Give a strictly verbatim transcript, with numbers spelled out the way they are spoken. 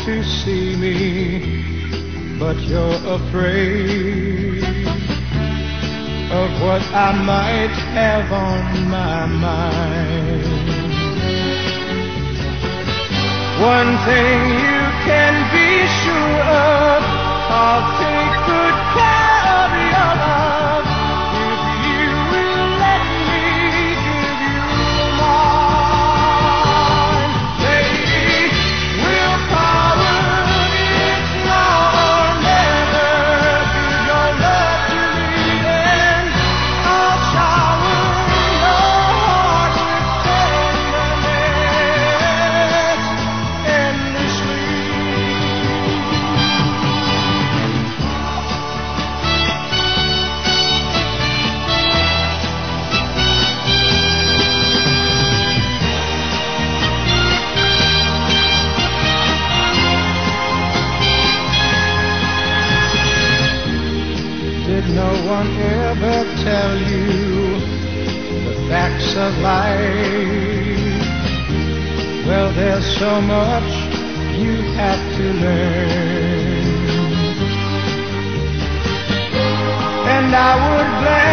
to see me, but you're afraid of what I might have on my mind. One thing you can be sure of, I'll take good care of your love if you will let me give you mine. Baby, willpower, it's now or never. Give your love to me and I'll shower your heart with tenderness endlessly. Did no one ever tell you the facts of life? Well, there's so much you have to learn, and I would gladly